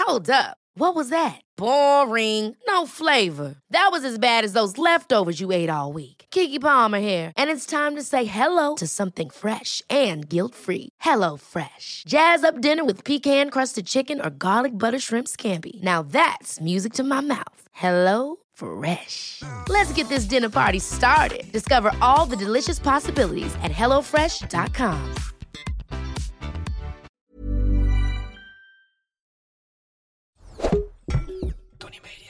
Hold up. What was that? Boring. No flavor. That was as bad as those leftovers you ate all week. Keke Palmer here, and it's time to say hello to something fresh and guilt-free. Hello Fresh. Jazz up dinner with pecan-crusted chicken or garlic butter shrimp scampi. Now that's music to my mouth. Hello Fresh. Let's get this dinner party started. Discover all the delicious possibilities at hellofresh.com. Tony Media.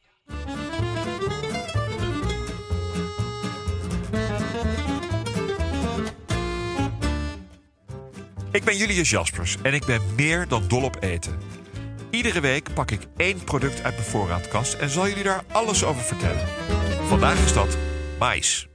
Ik ben Julius Jaspers en ik ben meer dan dol op eten. Iedere week pak ik 1 product uit mijn voorraadkast en zal jullie daar alles over vertellen. Vandaag is dat mais.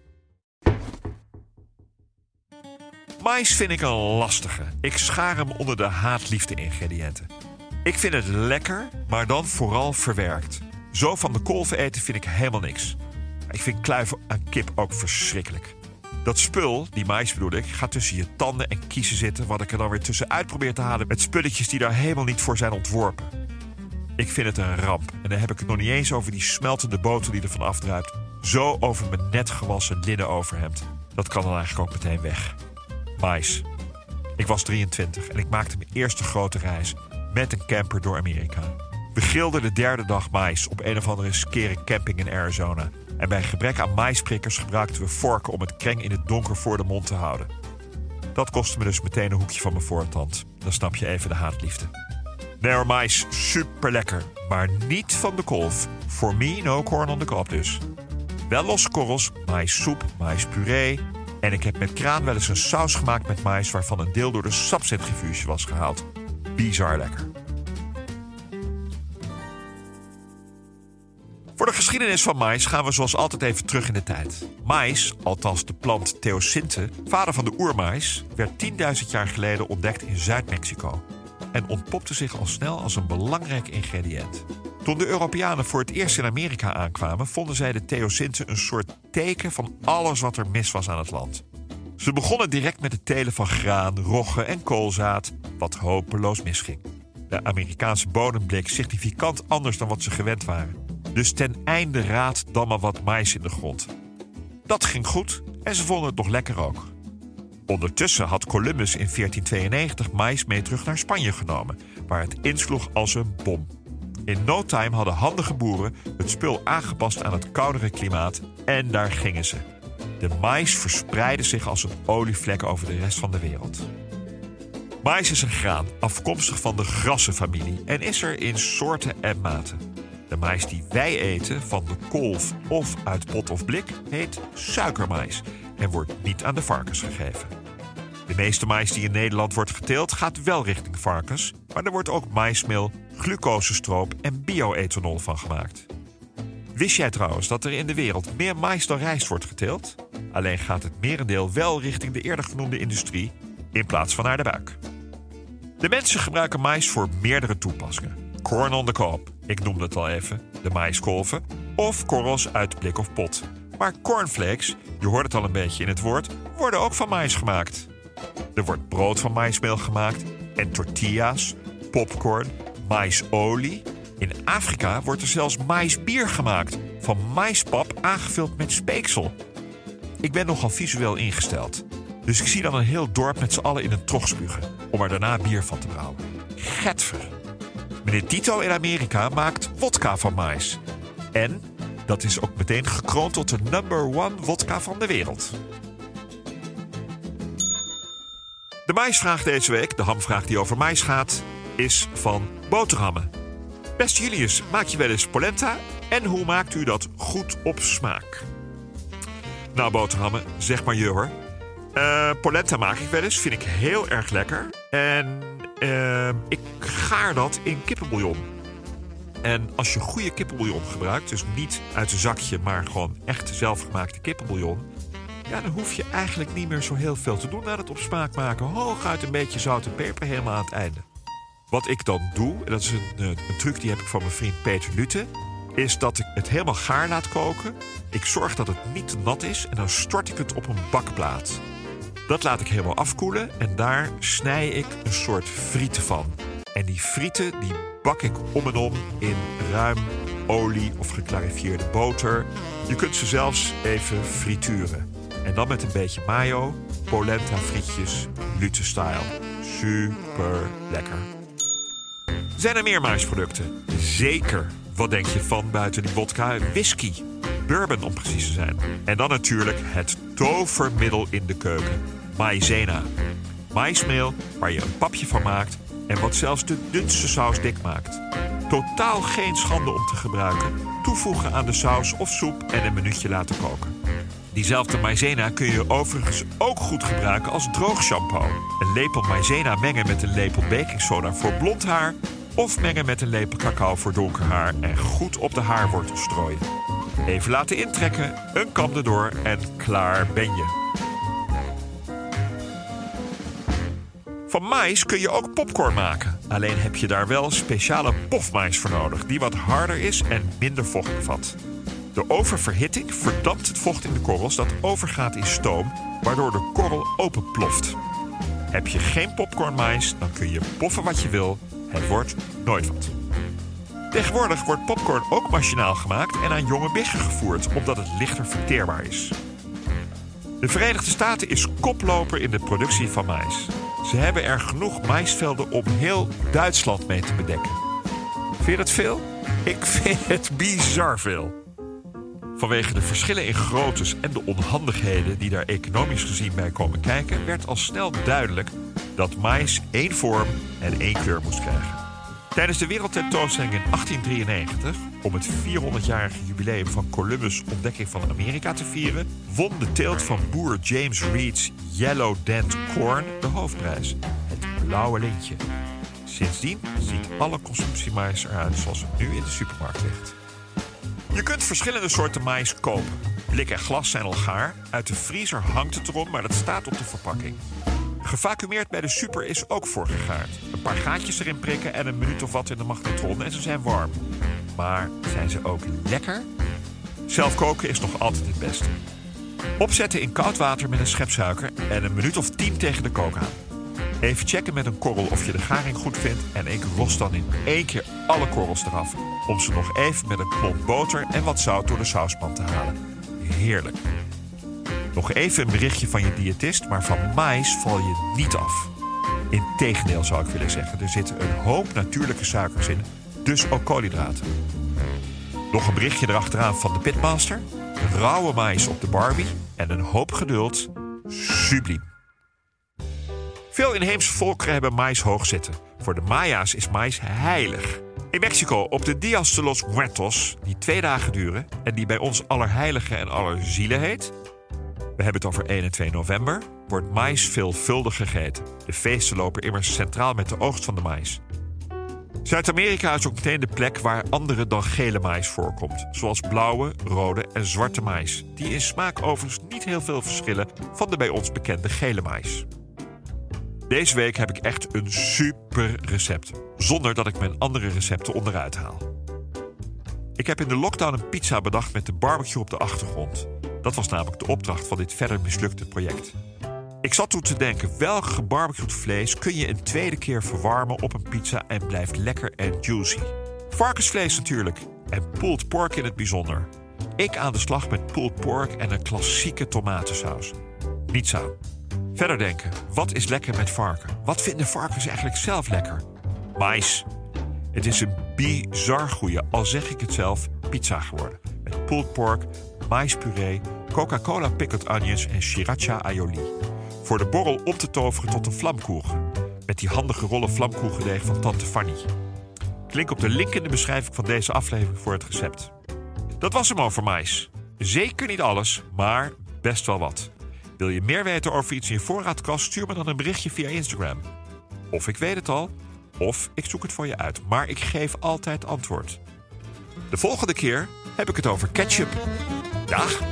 Mais vind ik een lastige. Ik schaar hem onder de haat-liefde ingrediënten. Ik vind het lekker, maar dan vooral verwerkt. Zo van de kolven eten vind ik helemaal niks. Ik vind kluiven aan kip ook verschrikkelijk. Dat spul, die mais bedoel ik, gaat tussen je tanden en kiezen zitten... wat ik er dan weer tussenuit probeer te halen met spulletjes die daar helemaal niet voor zijn ontworpen. Ik vind het een ramp. En dan heb ik het nog niet eens over die smeltende boter die er van afdruipt. Zo over mijn net gewassen linnen overhemd. Dat kan dan eigenlijk ook meteen weg. Mais. Ik was 23 en ik maakte mijn eerste grote reis met een camper door Amerika. We grilden de 3e dag mais op een of andere skere camping in Arizona. En bij gebrek aan maisprikkers gebruikten we vorken om het kreng in het donker voor de mond te houden. Dat kostte me dus meteen een hoekje van mijn voortand. Dan snap je even de haatliefde. Nee hoor, mais, super lekker. Maar niet van de kolf. For me, no corn on the cob dus. Wel losse korrels, maissoep, maispuree. En ik heb met kraan wel eens een saus gemaakt met mais... waarvan een deel door de sapcentrifuge was gehaald. Bizar lekker. Voor de geschiedenis van mais gaan we zoals altijd even terug in de tijd. Mais, althans de plant Theosinte, vader van de oermais... werd 10.000 jaar geleden ontdekt in Zuid-Mexico... en ontpopte zich al snel als een belangrijk ingrediënt. Toen de Europeanen voor het eerst in Amerika aankwamen... vonden zij de Theosinte een soort teken van alles wat er mis was aan het land. Ze begonnen direct met het telen van graan, rogge en koolzaad... wat hopeloos misging. De Amerikaanse bodem bleek significant anders dan wat ze gewend waren... Dus ten einde raad dan maar wat mais in de grond. Dat ging goed en ze vonden het nog lekker ook. Ondertussen had Columbus in 1492 mais mee terug naar Spanje genomen... waar het insloeg als een bom. In no time hadden handige boeren het spul aangepast aan het koudere klimaat... en daar gingen ze. De mais verspreidde zich als een olievlek over de rest van de wereld. Mais is een graan, afkomstig van de grassenfamilie... en is er in soorten en maten. De mais die wij eten, van de kolf of uit pot of blik, heet suikermais en wordt niet aan de varkens gegeven. De meeste mais die in Nederland wordt geteeld gaat wel richting varkens, maar er wordt ook maismeel, glucosestroop en bio-ethanol van gemaakt. Wist jij trouwens dat er in de wereld meer mais dan rijst wordt geteeld? Alleen gaat het merendeel wel richting de eerder genoemde industrie in plaats van naar de buik. De mensen gebruiken mais voor meerdere toepassingen. Corn on the cob, ik noemde het al even, de maiskolven, of korrels uit blik of pot. Maar cornflakes, je hoort het al een beetje in het woord, worden ook van mais gemaakt. Er wordt brood van maismeel gemaakt en tortillas, popcorn, maisolie. In Afrika wordt er zelfs maisbier gemaakt, van maispap aangevuld met speeksel. Ik ben nogal visueel ingesteld, dus ik zie dan een heel dorp met z'n allen in een trog spugen, om er daarna bier van te brouwen. Getver. Meneer Tito in Amerika maakt wodka van mais. En dat is ook meteen gekroond tot de number 1 wodka van de wereld. De maisvraag deze week, de hamvraag die over mais gaat, is van boterhammen. Beste Julius, maak je wel eens polenta? En hoe maakt u dat goed op smaak? Nou, boterhammen, zeg maar je hoor. Polenta maak ik wel eens, vind ik heel erg lekker. En ik gaar dat in kippenbouillon. En als je goede kippenbouillon gebruikt, dus niet uit een zakje, maar gewoon echt zelfgemaakte kippenbouillon, ja, dan hoef je eigenlijk niet meer zo heel veel te doen aan het op smaak maken. Hooguit een beetje zout en peper helemaal aan het einde. Wat ik dan doe, en dat is een truc die heb ik van mijn vriend Peter Lute, is dat ik het helemaal gaar laat koken. Ik zorg dat het niet te nat is en dan stort ik het op een bakplaat. Dat laat ik helemaal afkoelen en daar snij ik een soort frieten van. En die frieten die bak ik om en om in ruim olie of geclarifieerde boter. Je kunt ze zelfs even frituren. En dan met een beetje mayo, polenta frietjes, Lutze-style. Super lekker. Zijn er meer maïsproducten? Zeker. Wat denk je van buiten die vodka? Whisky. Bourbon om precies te zijn. En dan natuurlijk het tovermiddel in de keuken. Maïzena. Maïsmeel waar je een papje van maakt en wat zelfs de dunste saus dik maakt. Totaal geen schande om te gebruiken. Toevoegen aan de saus of soep en een minuutje laten koken. Diezelfde maïzena kun je overigens ook goed gebruiken als droog shampoo. Een lepel maïzena mengen met een lepel bakingsoda voor blond haar of mengen met een lepel cacao voor donker haar en goed op de haarwortel strooien. Even laten intrekken, een kam erdoor en klaar ben je. Van maïs kun je ook popcorn maken. Alleen heb je daar wel speciale pofmaïs voor nodig, die wat harder is en minder vocht bevat. De oververhitting verdampt het vocht in de korrels dat overgaat in stoom, waardoor de korrel openploft. Heb je geen popcornmaïs, dan kun je poffen wat je wil. Het wordt nooit wat. Tegenwoordig wordt popcorn ook machinaal gemaakt en aan jonge biggen gevoerd, omdat het lichter verteerbaar is. De Verenigde Staten is koploper in de productie van maïs. Ze hebben er genoeg maïsvelden om heel Duitsland mee te bedekken. Vind je dat veel? Ik vind het bizar veel. Vanwege de verschillen in groottes en de onhandigheden die daar economisch gezien bij komen kijken, werd al snel duidelijk dat maïs één vorm en één kleur moest krijgen. Tijdens de wereldtentoonstelling in 1893, om het 400-jarige jubileum van Columbus' ontdekking van Amerika te vieren, won de teelt van boer James Reed's Yellow Dent Corn de hoofdprijs, het blauwe lintje. Sindsdien ziet alle consumptiemais eruit zoals het nu in de supermarkt ligt. Je kunt verschillende soorten maïs kopen. Blik en glas zijn al gaar, uit de vriezer hangt het erom, maar dat staat op de verpakking. Gevacumeerd bij de super is ook voorgegaard. Een paar gaatjes erin prikken en een minuut of wat in de magnetron en ze zijn warm. Maar zijn ze ook lekker? Zelf koken is nog altijd het beste. Opzetten in koud water met een schep suiker en een minuut of 10 tegen de kook aan. Even checken met een korrel of je de garing goed vindt en ik ros dan in één keer alle korrels eraf om ze nog even met een klont boter en wat zout door de sauspan te halen. Heerlijk. Nog even een berichtje van je diëtist, maar van maïs val je niet af. Integendeel zou ik willen zeggen, er zitten een hoop natuurlijke suikers in, dus ook koolhydraten. Nog een berichtje erachteraan van de Pitmaster, rauwe maïs op de Barbie en een hoop geduld, subliem. Veel inheemse volkeren hebben maïs hoog zitten. Voor de Maya's is maïs heilig. In Mexico op de Días de los Muertos, die 2 dagen duren en die bij ons Allerheiligen en Allerzielen heet. We hebben het over 1 en 2 november, wordt maïs veelvuldig gegeten. De feesten lopen immers centraal met de oogst van de maïs. Zuid-Amerika is ook meteen de plek waar andere dan gele maïs voorkomt. Zoals blauwe, rode en zwarte maïs. Die in smaak overigens niet heel veel verschillen van de bij ons bekende gele maïs. Deze week heb ik echt een super recept. Zonder dat ik mijn andere recepten onderuit haal. Ik heb in de lockdown een pizza bedacht met de barbecue op de achtergrond. Dat was namelijk de opdracht van dit verder mislukte project. Ik zat toen te denken, welk gebarbecued vlees kun je een tweede keer verwarmen op een pizza en blijft lekker en juicy? Varkensvlees natuurlijk, en pulled pork in het bijzonder. Ik aan de slag met pulled pork en een klassieke tomatensaus. Niets aan. Verder denken, wat is lekker met varken? Wat vinden varkens eigenlijk zelf lekker? Mais. Het is een bizar goeie, al zeg ik het zelf, pizza geworden. Met pulled pork, maispuree, Coca-Cola pickled onions en sriracha aioli. Voor de borrel om te toveren tot een vlamkoegen. Met die handige rollen vlamkoegendeeg van tante Fanny. Klik op de link in de beschrijving van deze aflevering voor het recept. Dat was hem over mais. Zeker niet alles, maar best wel wat. Wil je meer weten over iets in je voorraadkast, stuur me dan een berichtje via Instagram. Of ik weet het al, of ik zoek het voor je uit. Maar ik geef altijd antwoord. De volgende keer heb ik het over ketchup. Dag!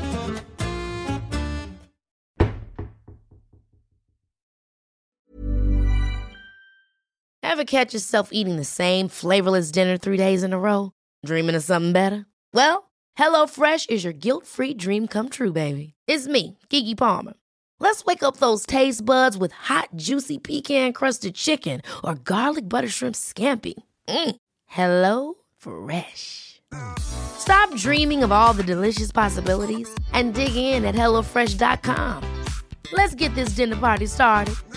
Ever catch yourself eating the same flavorless dinner 3 days in a row? Dreaming of something better? Well, HelloFresh is your guilt-free dream come true, baby. It's me, Keke Palmer. Let's wake up those taste buds with hot, juicy pecan-crusted chicken or garlic butter shrimp scampi. Hello Fresh. Stop dreaming of all the delicious possibilities and dig in at HelloFresh.com. Let's get this dinner party started.